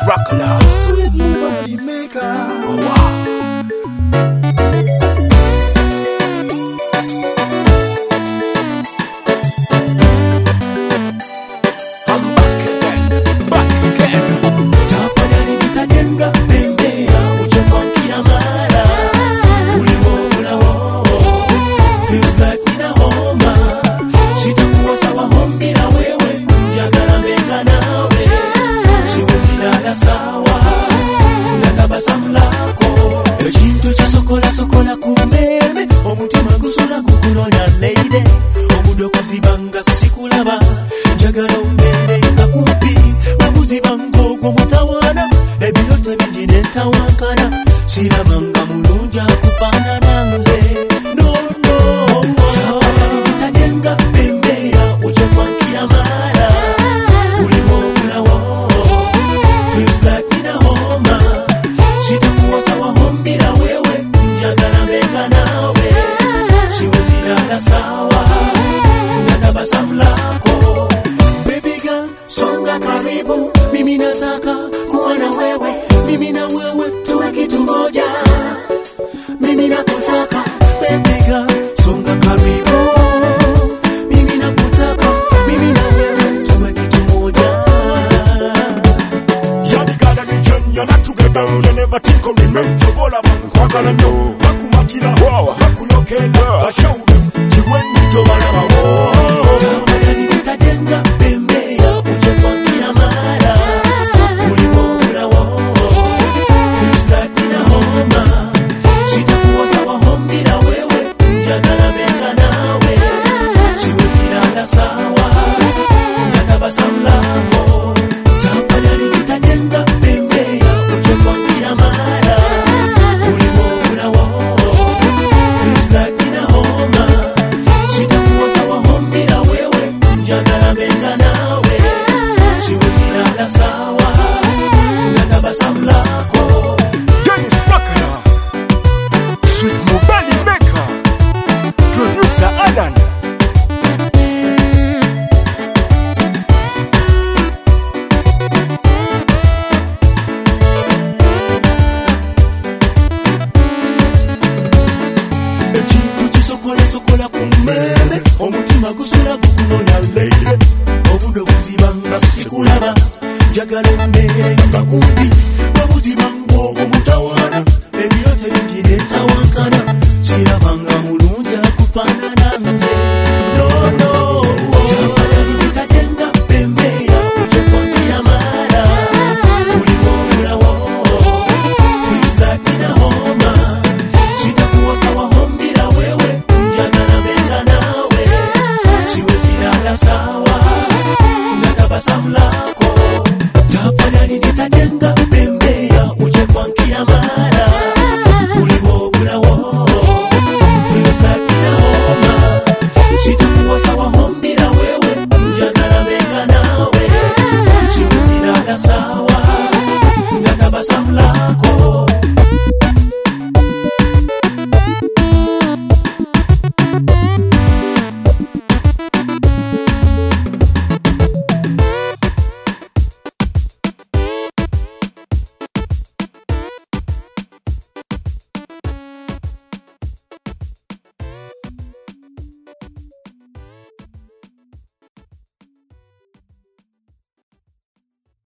Rockler, sweet body maker. Oh wow. Sokola kumeme omutima gusula kukulonya lady omudo kuzibanga sikulaba njagala umbere ngakumpi babuzi bango gwo mutawana ebirote bingi netawankana sirabanga mulungi akufaanana nze no tadenga bembeya uje kwankira mara uliwo mulawo feels like nina homa sitakuwasa wahombira wewe njagala mbega nawe siwezilala sawa natabasamu lako baby girl songa karibu mimi nataka kuwa na wewe mimi na wewe tuwe kitu moja mimi nakutaka baby girl songa karibu mimi nakutaka mimi na wewe tuwe kitu moja Yadigala ni jenya na together we never think of remain chobola kwakala nyo bakumakira wawa bakulokela bashaude chiweni tobala bawo tafadhali nitajenga bembea uje kwankira mara uliwo mulawo feels like nina homa sitakuwa sawa hombira wewe njagala benga nawe siwezilala sawa natabasamu lako tafadhali nitajenga bembea uje kwankira mara uliwo mulawo feels like nina homa sitakuwa sawa hombira wewe njagala benga nawe siwezilala sawa natabasamu lako Dennis Rockler, Sweet Mobile Maker, Producer Alan. ekintu kisokola kumeme omutima gusula gukulonya lady obudo kuzibanga sikulaba njagala emmere nga kumpi